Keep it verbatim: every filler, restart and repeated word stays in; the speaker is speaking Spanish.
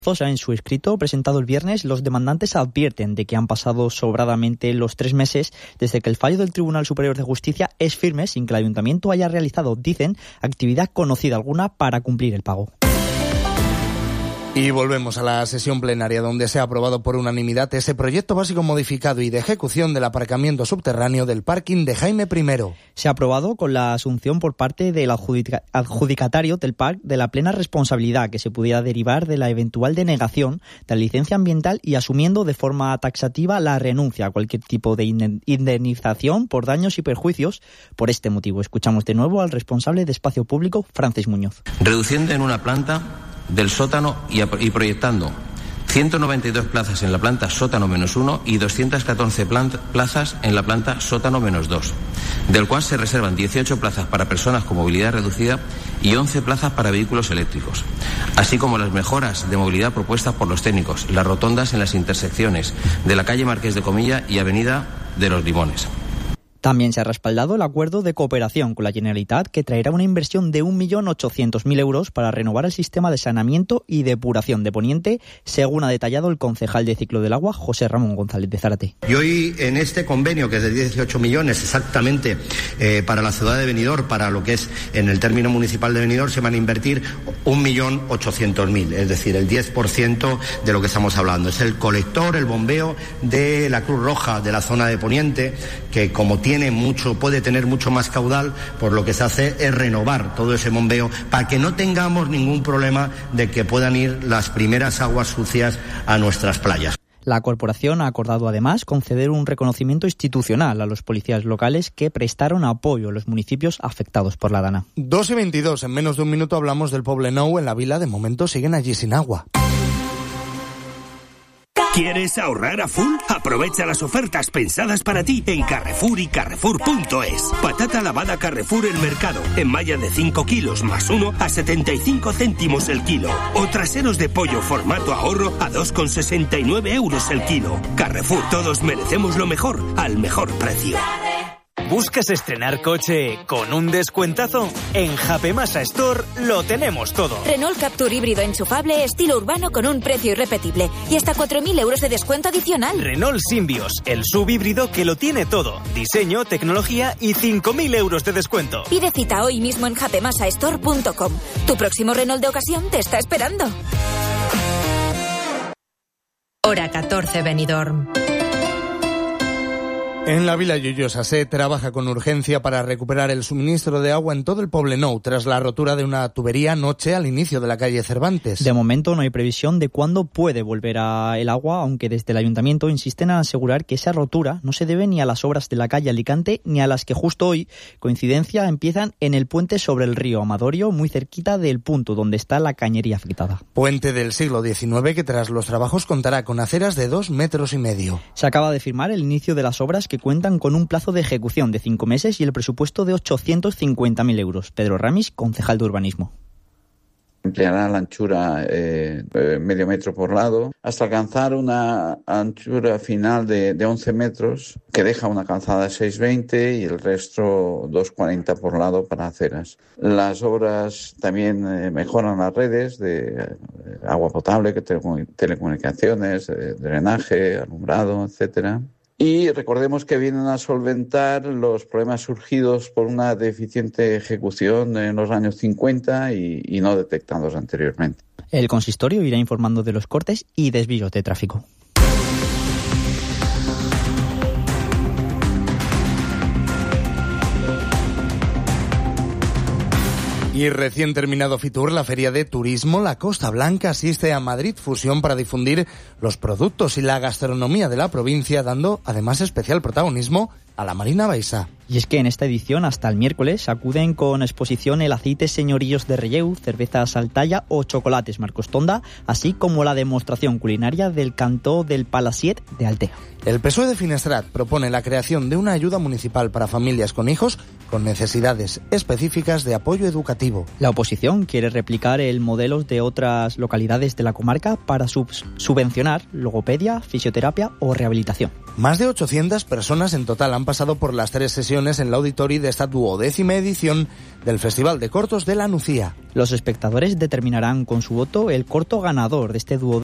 En su escrito presentado el viernes, los demandantes advierten de que han pasado sobradamente los tres meses desde que el fallo del Tribunal Superior de Justicia es firme sin que el Ayuntamiento haya realizado, dicen, actividad conocida alguna para cumplir el pago. Y volvemos a la sesión plenaria donde se ha aprobado por unanimidad ese proyecto básico modificado y de ejecución del aparcamiento subterráneo del parking de Jaime I. Se ha aprobado con la asunción por parte del adjudica- adjudicatario del P A C de la plena responsabilidad que se pudiera derivar de la eventual denegación de la licencia ambiental y asumiendo de forma taxativa la renuncia a cualquier tipo de indemnización por daños y perjuicios por este motivo. Escuchamos de nuevo al responsable de Espacio Público, Francis Muñoz. Reduciendo en una planta del sótano y, y proyectando ciento noventa y dos plazas en la planta sótano menos uno y doscientas catorce plant, plazas en la planta sótano menos dos, del cual se reservan dieciocho plazas para personas con movilidad reducida y once plazas para vehículos eléctricos, así como las mejoras de movilidad propuestas por los técnicos, las rotondas en las intersecciones de la calle Marqués de Comilla y avenida de los Limones. También se ha respaldado el acuerdo de cooperación con la Generalitat que traerá una inversión de un millón ochocientos mil euros para renovar el sistema de saneamiento y depuración de Poniente, según ha detallado el concejal de Ciclo del Agua, José Ramón González de Zárate. Y hoy en este convenio, que es de dieciocho millones exactamente eh, para la ciudad de Benidorm, para lo que es en el término municipal de Benidorm, se van a invertir un millón ochocientos mil, es decir, el diez por ciento de lo que estamos hablando. Es el colector, el bombeo de la Cruz Roja de la zona de Poniente, que como tiene Tiene mucho, puede tener mucho más caudal, por lo que se hace es renovar todo ese bombeo para que no tengamos ningún problema de que puedan ir las primeras aguas sucias a nuestras playas. La corporación ha acordado además conceder un reconocimiento institucional a los policías locales que prestaron apoyo a los municipios afectados por la Dana. dos y veintidós, en menos de un minuto hablamos del Poblenou en la Vila, de momento siguen allí sin agua. ¿Quieres ahorrar a full? Aprovecha las ofertas pensadas para ti en Carrefour y Carrefour punto es. Patata lavada Carrefour El Mercado, en malla de cinco kilos más uno a setenta y cinco céntimos el kilo. O traseros de pollo formato ahorro a dos con sesenta y nueve euros el kilo. Carrefour, todos merecemos lo mejor, al mejor precio. ¿Buscas estrenar coche con un descuentazo? En Japemasa Store lo tenemos todo. Renault Captur híbrido enchufable estilo urbano con un precio irrepetible y hasta cuatro mil euros de descuento adicional. Renault Symbioz, el S U V híbrido que lo tiene todo. Diseño, tecnología y cinco mil euros de descuento. Pide cita hoy mismo en japemasa store punto com. Tu próximo Renault de ocasión te está esperando. Hora catorce, Benidorm. En la Vila Lloyosa se trabaja con urgencia para recuperar el suministro de agua en todo el Poblenou tras la rotura de una tubería anoche al inicio de la calle Cervantes. De momento no hay previsión de cuándo puede volver a el agua, aunque desde el ayuntamiento insisten en asegurar que esa rotura no se debe ni a las obras de la calle Alicante ni a las que justo hoy, coincidencia, empiezan en el puente sobre el río Amadorio, muy cerquita del punto donde está la cañería afectada. Puente del siglo diecinueve que tras los trabajos contará con aceras de dos metros y medio. Se acaba de firmar el inicio de las obras que cuentan con un plazo de ejecución de cinco meses y el presupuesto de ochocientos cincuenta mil euros. Pedro Ramis, concejal de urbanismo. Empleará la anchura eh, medio metro por lado hasta alcanzar una anchura final de, de once metros que deja una calzada de seis veinte y el resto dos cuarenta por lado para aceras. Las obras también eh, mejoran las redes de eh, agua potable, telecomunicaciones, eh, drenaje, alumbrado, etcétera. Y recordemos que vienen a solventar los problemas surgidos por una deficiente ejecución en los años cincuenta y, y no detectados anteriormente. El consistorio irá informando de los cortes y desvíos de tráfico. Y recién terminado Fitur, la feria de turismo, la Costa Blanca asiste a Madrid Fusión para difundir los productos y la gastronomía de la provincia, dando además especial protagonismo a la Marina Baixa. Y es que en esta edición, hasta el miércoles, acuden con exposición el aceite Señorillos de Relleu, cerveza Saltalla o chocolates Marcos Tonda, así como la demostración culinaria del cantó del Palasiet de Altea. El P S O E de Finestrat propone la creación de una ayuda municipal para familias con hijos con necesidades específicas de apoyo educativo. La oposición quiere replicar el modelo de otras localidades de la comarca para sub- subvencionar logopedia, fisioterapia o rehabilitación. Más de ochocientas personas en total han pasado por las tres sesiones en la Auditori de esta duodécima edición del Festival de Cortos de la Nucía. Los espectadores determinarán con su voto el corto ganador de este duodécimo